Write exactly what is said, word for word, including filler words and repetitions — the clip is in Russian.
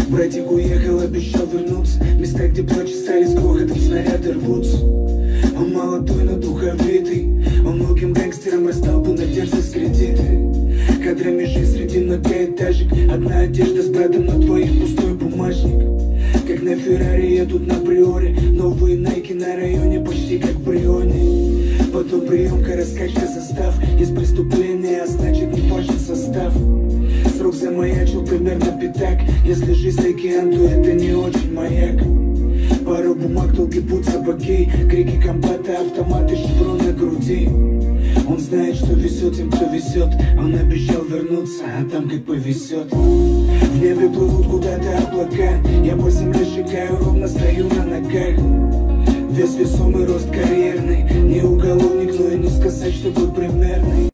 Братик уехал, обещал вернуться. Места, где плачи стали с грохотом, снаряды рвутся. Он молодой, но духовитый. Он многим гангстерам расстал бы на дерзость кредиты. Кадрами жизнь среди многоэтажек. Одна одежда с братом на твоих, пустой бумажник. Как на Феррари едут на Приоре. Новые Найки на районе, почти как Бриони. Потом приемка, раскачка, состав. Из преступления, а значит не точный состав. Срок замаячил примерно пятак. Если жизнь океан, то это не очень маяк. Пару бумаг, долгий путь собаки. Крики комбата, автоматы, шеврон на груди. Он знает, что везет тем, кто везет. Он обещал вернуться, а там как повезет. В небе плывут куда-то облака. Я по земле шагаю, ровно стою на ногах. Вес весомый, рост карьерный. Не уголовник, но и не сказать, что был примерный.